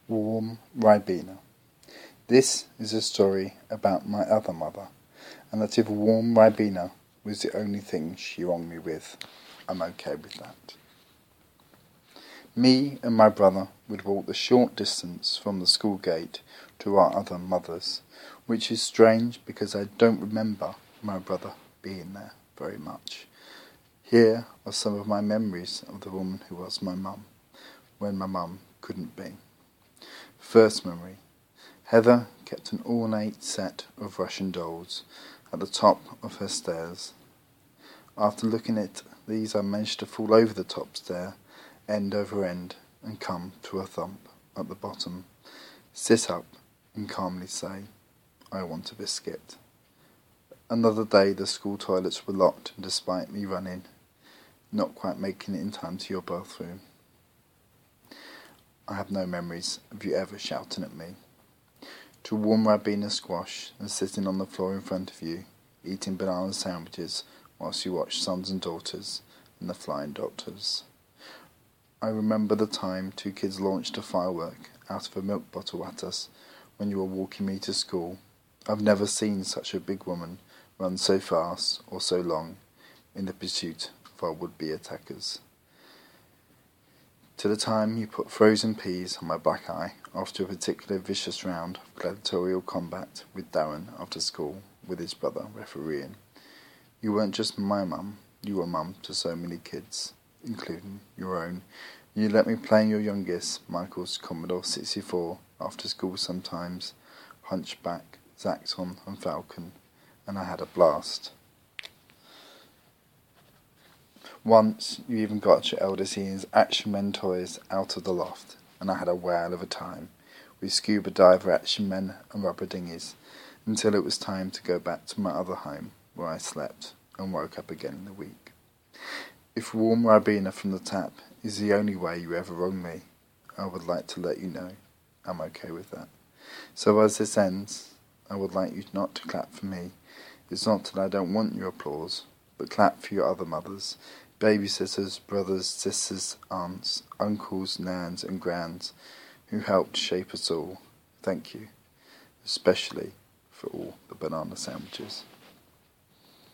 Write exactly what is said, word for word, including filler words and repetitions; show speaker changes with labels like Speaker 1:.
Speaker 1: Warm Ribena. This is a story about my other mother, and that if warm Ribena was the only thing she wronged me with, I'm okay with that. Me and my brother would walk the short distance from the school gate to our other mother's, which is strange because I don't remember my brother being there very much. Here are some of my memories of the woman who was my mum, when my mum couldn't be. First memory. Heather kept an ornate set of Russian dolls at the top of her stairs. After looking at these, I managed to fall over the top stair, end over end, and come to a thump at the bottom, sit up and calmly say, "I want a biscuit." Another day the school toilets were locked, and despite me running, not quite making it in time to your bathroom. I have no memories of you ever shouting at me. To warm Ribena squash and sitting on the floor in front of you, eating banana sandwiches whilst you watch Sons and Daughters and The Flying Doctors. I remember the time two kids launched a firework out of a milk bottle at us when you were walking me to school. I've never seen such a big woman run so fast or so long in the pursuit of our would-be attackers. To the time you put frozen peas on my black eye after a particularly vicious round of gladiatorial combat with Darren after school with his brother refereeing. You weren't just my mum, you were mum to so many kids, including your own. You let me play your youngest, Michael's Commodore sixty-four, after school sometimes, Hunchback, Zaxxon and Falcon, and I had a blast. Once, you even got your eldest Ian's Action Men toys out of the loft, and I had a whale of a time with scuba diver action men and rubber dinghies, until it was time to go back to my other home, where I slept and woke up again in the week. If warm Ribena from the tap is the only way you ever wrong me, I would like to let you know I'm okay with that. So as this ends, I would like you not to clap for me. It's not that I don't want your applause, but clap for your other mothers, babysitters, brothers, sisters, aunts, uncles, nans and grands who helped shape us all. Thank you, especially for all the banana sandwiches.